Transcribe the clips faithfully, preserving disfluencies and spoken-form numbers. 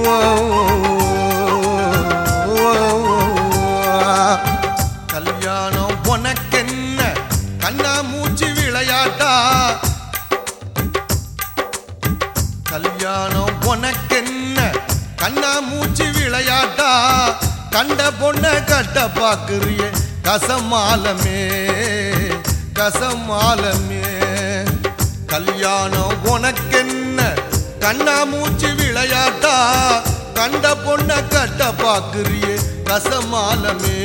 கல்யாணம் உனக்கென்ன கண்ணா மூச்சு விளையாட்டா கல்யாணம் உனக்கென்ன கண்ணா மூச்சு விளையாட்டா கண்ட பொண்ண கட்ட பாக்குறிய கசமாலமே கசமாலமே கல்யாணம் உனக்கென்ன கண்ணா மூச்சு விளையாட்டா கண்ட பொண்ண கட்ட பாக்குறிய கசமாலமே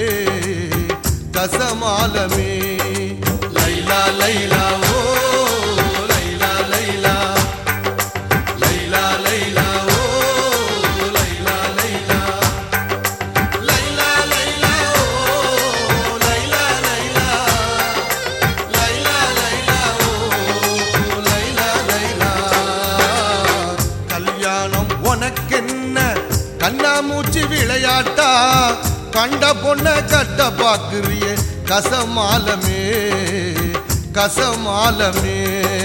கசமாலமே லைலா லைலா ஓ லைலா லைலா லைலா லைலா ஓ லைலா லைலா லைலா லைலா ஓ லைலா லைலா லைலா லைலா ஓ லைலா லைலா கல்யாணம் உனக்கென்ன கண்ணா மூச்சு விளையாட்டா கண்ட பொண்ண கட்ட பாக்குறிய கசமாலமே கசமாலமே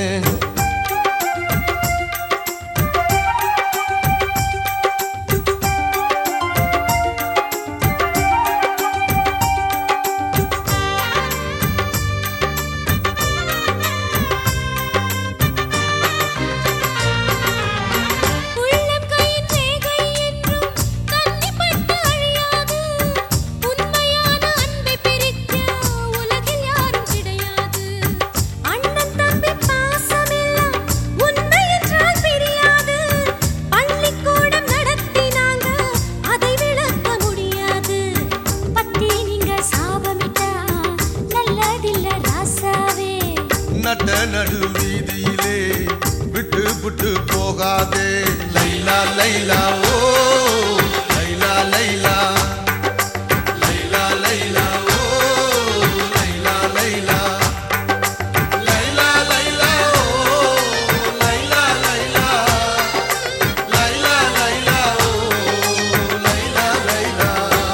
நட்ட நடு வீதியிலே விட்டு விட்டு போகாதே லைலா லைலா ஓ லைலா லைலா லைலா லைலா ஓ லைலா லைலா லைலா லைலா ஓ லைலா லைலா லைலா லைலா ஓ லைலா லைலா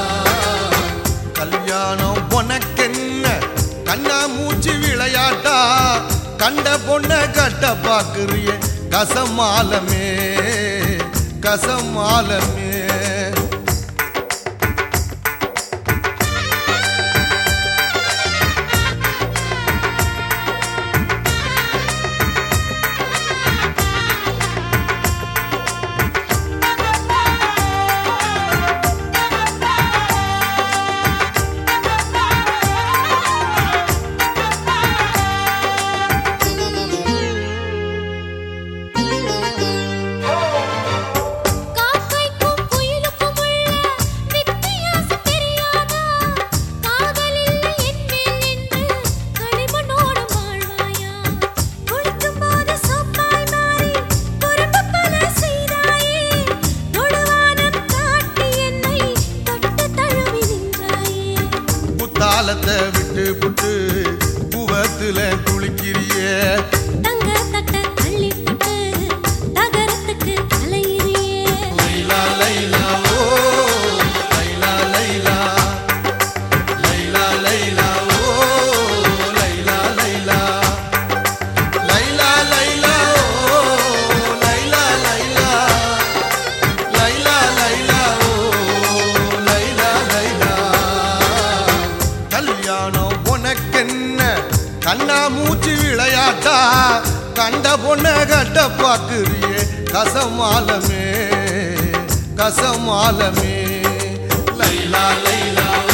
கல்யாணம் உனக்கென்ன கண்ணா மூச்சு விளையாட்டா கண்ட பொண்ண கட்ட பாக்குறிய கசமாலமே கசமாலமே தாளத்தை விட்டு புட்டு பூவத்துல குளிக்கிறிய தங்க தட்ட தள்ளி புட்டு தகரத்துக்கு அலையிறியே லைலா லைலா ஓ லைலா லைலா லைலா லைலா ஓ லைலா லைலா லைலா லைலா ஓ லைலா லைலா லைலா லைலா ஓ லைலா லைலா கல்யாணம் உனக்கென்ன கண்ணா மூச்சு விளையாட்டா கண்ட பொண்ண கட்ட பாக்குறியே கசமாலமே கசமாலமே லைலா லைலா